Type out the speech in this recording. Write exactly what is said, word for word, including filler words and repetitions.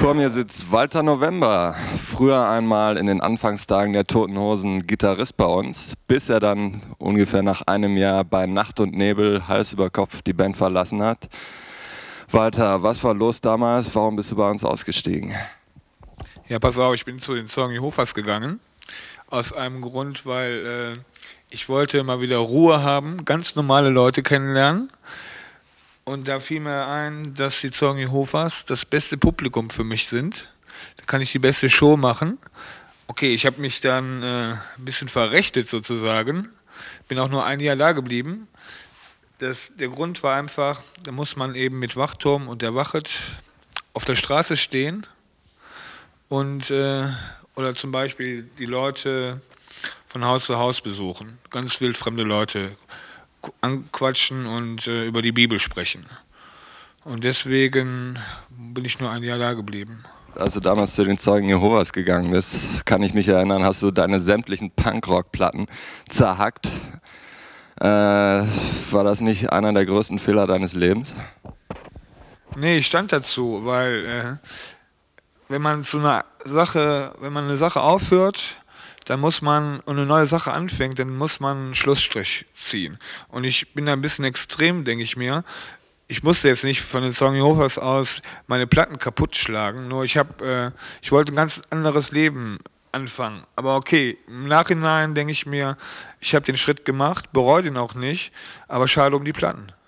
Vor mir sitzt Walter November, früher einmal in den Anfangstagen der Toten Hosen Gitarrist bei uns, bis er dann ungefähr nach einem Jahr bei Nacht und Nebel Hals über Kopf die Band verlassen hat. Walter, was war los damals? Warum bist du bei uns ausgestiegen? Ja, pass auf, ich bin zu den Zeugen Jehovas gegangen. Aus einem Grund, weil äh, ich wollte mal wieder Ruhe haben, ganz normale Leute kennenlernen. Und da fiel mir ein, dass die Zeugen Jehovas das beste Publikum für mich sind. Da kann ich die beste Show machen. Okay, ich habe mich dann äh, ein bisschen verrechtet sozusagen. Bin auch nur ein Jahr da geblieben. Das, der Grund war einfach, da muss man eben mit Wachturm und der Wachet auf der Straße stehen und äh, oder zum Beispiel die Leute von Haus zu Haus besuchen. Ganz wildfremde Leute anquatschen und äh, über die Bibel sprechen. Und deswegen bin ich nur ein Jahr da geblieben. Als du damals zu den Zeugen Jehovas gegangen bist, kann ich mich erinnern, hast du deine sämtlichen Punkrock-Platten zerhackt. Äh, war das nicht einer der größten Fehler deines Lebens? Nee, ich stand dazu, weil äh, wenn man zu einer Sache, wenn man eine Sache aufhört, dann muss man und eine neue Sache anfängt, dann muss man einen Schlussstrich ziehen. Und ich bin da ein bisschen extrem, denke ich mir. Ich musste jetzt nicht von den Zeugen Jehovas aus meine Platten kaputt schlagen, nur ich habe, äh, ich wollte ein ganz anderes Leben anfangen. Aber okay, im Nachhinein denke ich mir, ich habe den Schritt gemacht, bereue den auch nicht, aber schade um die Platten.